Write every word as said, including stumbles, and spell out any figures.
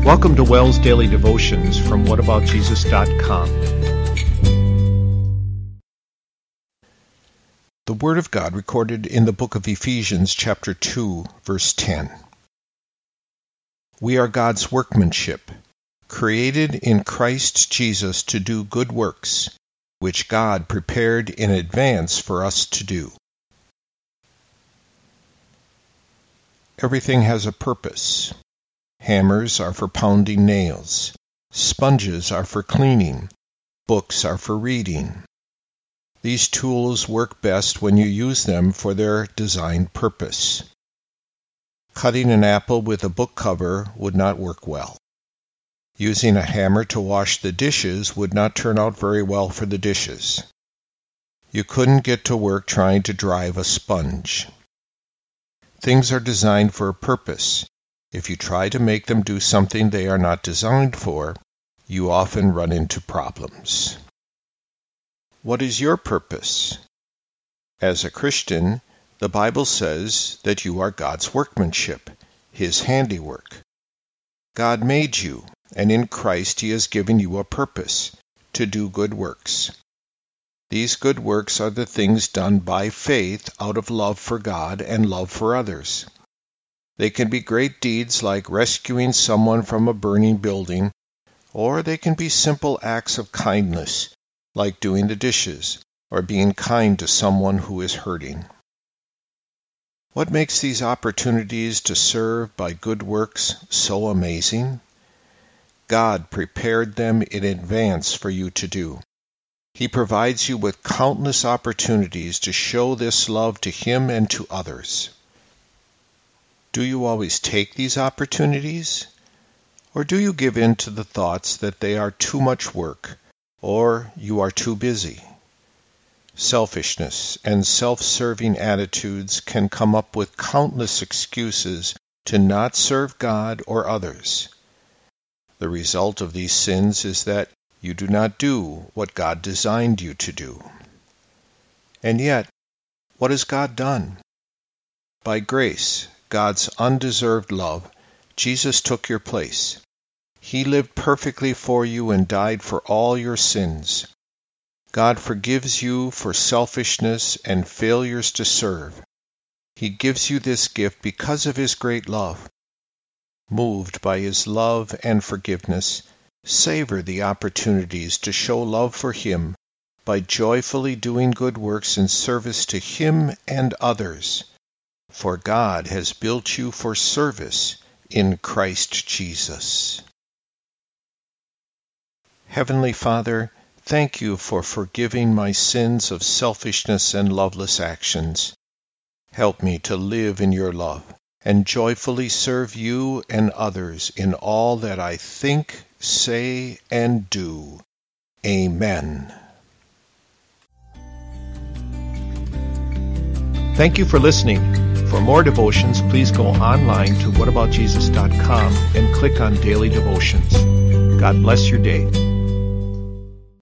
Welcome to Wells Daily Devotions from what about jesus dot com. The Word of God recorded in the book of Ephesians chapter two, verse ten. We are God's workmanship, created in Christ Jesus to do good works, which God prepared in advance for us to do. Everything has a purpose. Hammers are for pounding nails. Sponges are for cleaning. Books are for reading. These tools work best when you use them for their designed purpose. Cutting an apple with a book cover would not work well. Using a hammer to wash the dishes would not turn out very well for the dishes. You couldn't get to work trying to drive a sponge. Things are designed for a purpose. If you try to make them do something they are not designed for, you often run into problems. What is your purpose? As a Christian, the Bible says that you are God's workmanship, His handiwork. God made you, and in Christ He has given you a purpose, to do good works. These good works are the things done by faith out of love for God and love for others. They can be great deeds like rescuing someone from a burning building, or they can be simple acts of kindness, like doing the dishes, or being kind to someone who is hurting. What makes these opportunities to serve by good works so amazing? God prepared them in advance for you to do. He provides you with countless opportunities to show this love to Him and to others. Do you always take these opportunities? Or do you give in to the thoughts that they are too much work, or you are too busy? Selfishness and self-serving attitudes can come up with countless excuses to not serve God or others. The result of these sins is that you do not do what God designed you to do. And yet, what has God done? By grace, God's undeserved love, Jesus took your place. He lived perfectly for you and died for all your sins. God forgives you for selfishness and failures to serve. He gives you this gift because of His great love. Moved by His love and forgiveness, savor the opportunities to show love for Him by joyfully doing good works in service to Him and others. For God has built you for service in Christ Jesus. Heavenly Father, thank you for forgiving my sins of selfishness and loveless actions. Help me to live in your love and joyfully serve you and others in all that I think, say, and do. Amen. Thank you for listening. For more devotions, please go online to what about jesus dot com and click on Daily Devotions. God bless your day.